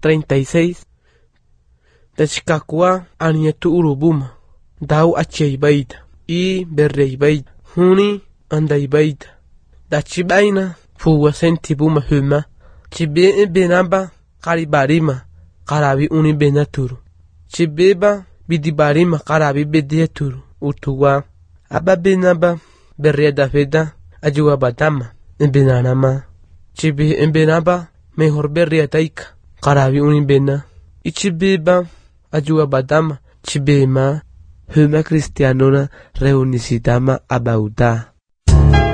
36. Tachikakua anietu urubuma. Dau acheibaita. I berreibaita. Huni andaibaita. Dachibaina fuwa sentibuma huma. Chibe benaba karibarima. Karabi uni benaturu. Chibeba bidibarima karabi bedeturu. Utuwa. Aba benaba berreda feda. Ajuwa batama. Benanama. Chibe benaba mejor berria taika. Karabi uni bena. Ichibeba ajuwa batama. Chibema huma cristianona reunisitama abauta.